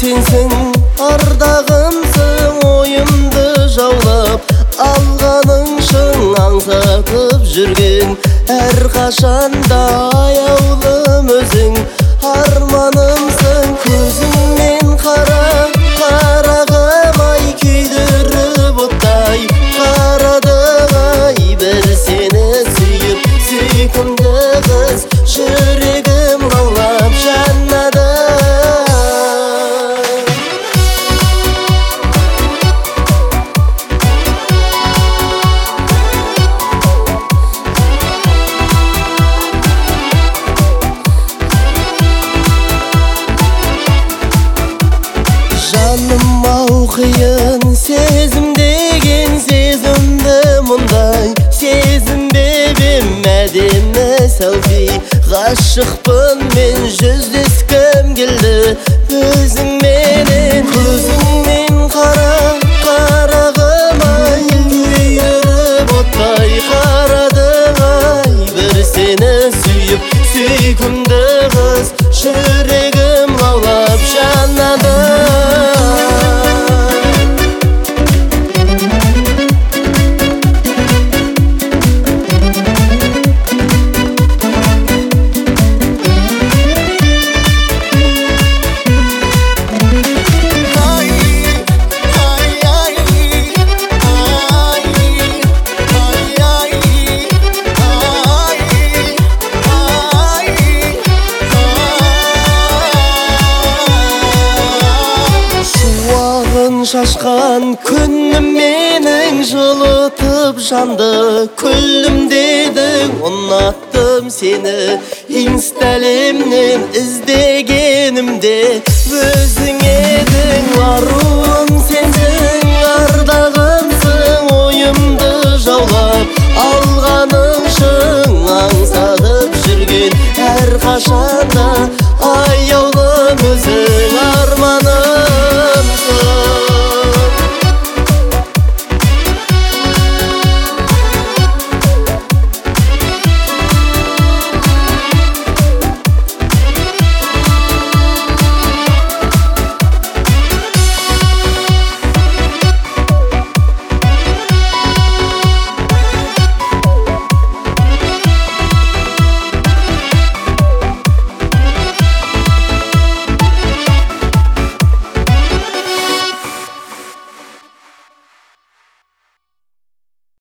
сенсің, ардағымсың, ойымды жаулап алғаныңшың, аңсатып жүрген әрқашанда аяулым өзің, арманымсың. Көзіңмен қарағым-ай, күйдіріп оттай қарадың-ай, бір сені сүйіп сүйкімді қыз, жүрегім лаулап жанады. Жаным-ау, қиын сезім деген сезімді мұндай сезінбеп әдемі сәуби. Ғашықпын мен, жүздескім келді өзіңменен. Көзіңмен қарағым-ай, күйдіріп оттай қарадың-ай, бір сені сүйіп сүйкімді қыз, жүрегім лаулап жанады. Шашқан күнім менің жылытып жанды, күлім дедің, ұнаттым сені инсталемнен іздегенімде. Өзің едің, аруым сенсің, ардағымсың, ойымды жаулап алғаныңшың, аңсатып жүрген әрқашанда